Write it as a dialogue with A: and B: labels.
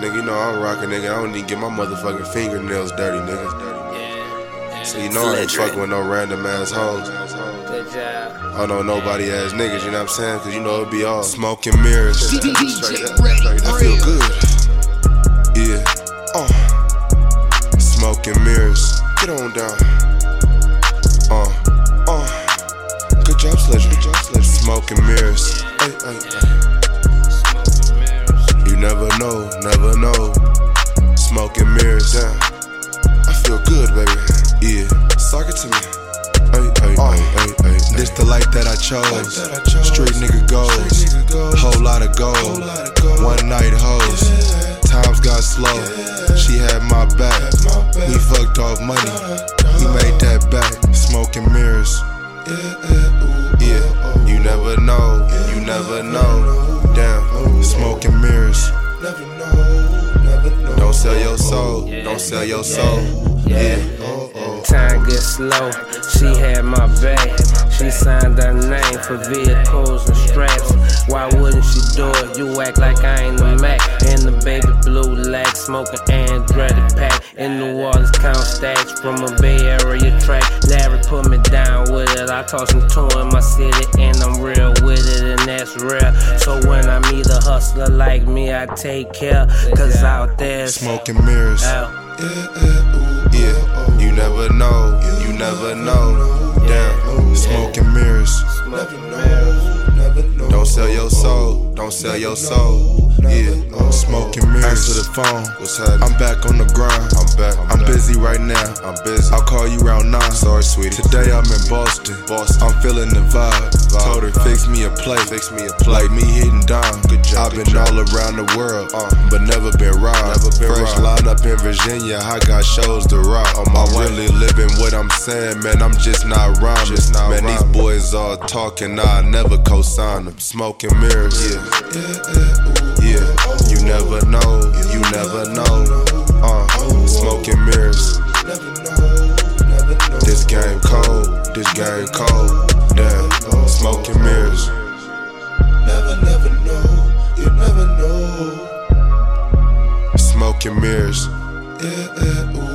A: Nigga, you know I'm rockin', nigga. I don't even get my motherfucking fingernails dirty, nigga. So you know I ain't fucking with no random ass hoes.
B: Good job.
A: I don't know nobody ass niggas, you know what I'm saying? Cause you know it be all smoke and mirrors. I feel good. Yeah. Smoke and mirrors. Get on down. Good job, Sledger. Smoke and mirrors. Hey. You never know. Smoke and mirrors. Damn. I feel good, baby. Yeah. Sock it to me. This the life that I chose. Street nigga goals. Whole lot of gold. One night hoes. Times got slow. She had my back. We fucked off money. We made that back. Smoke and mirrors. Yeah. You never know. Damn. Smoke and mirrors. Don't sell your soul. Yeah.
B: Time gets slow, she had my back. She signed her name for vehicles and straps. Why wouldn't she do it? You act like I ain't the Mac. In the baby blue lack, smoking Andretti pack. In New Orleans, count stacks from a Bay Area track. Larry put me down with it. I toss him two in my city, and I'm real with it, and that's rare. So when I meet a hustler like me, I take care. Cause out there,
A: smoke and mirrors. Yeah, you never know. Damn, smoke and mirrors. Don't sell your soul. Yeah, smoke and mirrors. Answer the phone. What's happening? I'm back on the grind. I'm busy right now. I'll call you around 9. Sorry, sweetie. Today I'm in Boston. I'm feeling the vibe. Told her fix me a plate. Like me hitting down. I've been all around the world, but never been robbed. Fresh line up in Virginia. I got shows to rock. I'm really living what I'm saying, man. I'm just not rhyming. Man, these boys all talking. I never co-sign them. Smoke and mirrors. Yeah, you never know. Smoke and mirrors. This game cold. Damn, smoke and mirrors. You never know. Smoke and mirrors.